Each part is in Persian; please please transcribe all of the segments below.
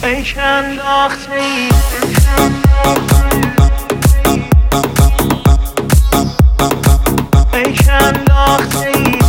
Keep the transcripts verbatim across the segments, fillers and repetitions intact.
ای که انداخته ای ای که انداخته ای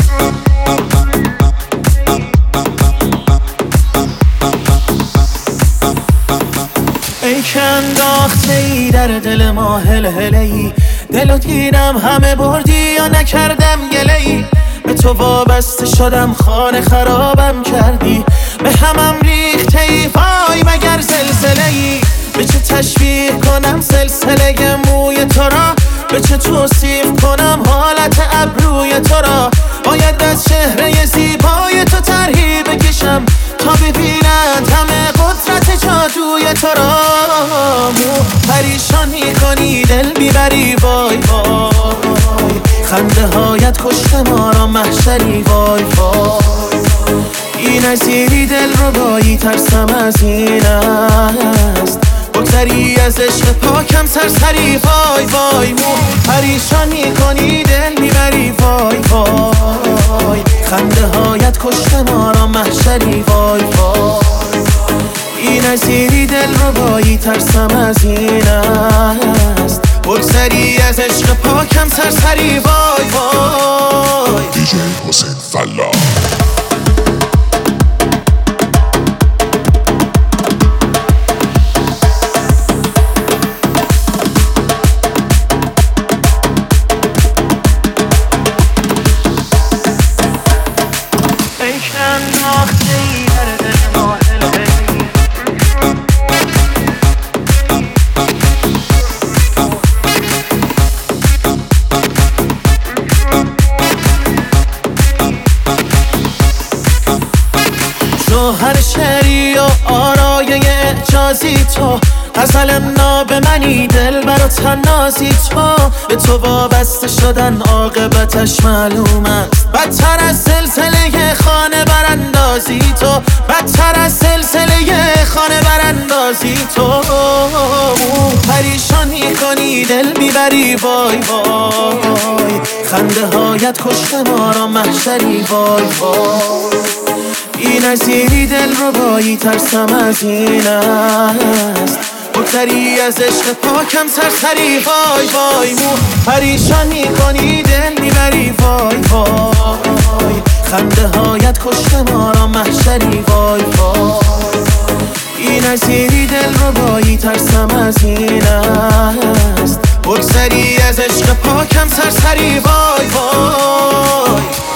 ای که انداخته ای در دل ما هلهله ای دلو دیدم همه بردی یا نکردم گله ای به تو وابسته شدم خانه خرابم کردی به همم ریخته ای وای مگر زلزله ای به چه تشبیه کنم سلسله موی تو را به چه توصیف کنم حالت ابروی تو را باید از چهره زیبای تو طرحی بکشم تا ببینند همه قدرت جادوی تو را مو پریشان میکنی دل میبری وای وای خنده هایت کشته ما را محشری وای وای این نظیری دل رو بایی ترسم از این است بگذری از عشق پاکم سرسری وای وای مو پریشان میکنی دل میبری وای وای خنده هایت کشته ما را محشری وای وای این نظیری دل رو بایی ترسم از این است بگذری از عشق پاکم سرسری وای وای دیجی حسین فلاح هر شعری و آرای اعجازی تو غزل ناب منی دل برا تنازی تو به تو وابسته شدن عاقبتش معلوم است بدتر از سلسله خانه براندازی تو بدتر از سلسله خانه براندازی تو پریشان میکنی دل میبری وای وای خنده هایت کشته ما را محشری وای وای این نظیری دل رو بایی ترسم از این است بگذری از عشق پاکم سرسری وای وای مو پریشان میکنی دل میبری وای وای خنده هایت کشته ما را محشری وای وای این نظیری دل رو بایی ترسم از این است بگذری از عشق پاکم سرسری وای وای